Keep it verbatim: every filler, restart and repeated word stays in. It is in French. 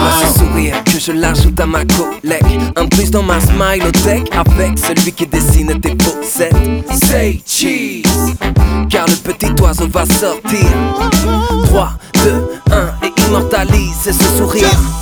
Donne-moi ce sourire que je l'ajoute à ma collègue. Un plus dans ma smile-o-tech avec celui qui dessine tes faussettes. Say cheese, car le petit oiseau va sortir. Trois, deux, un et immortalise ce sourire.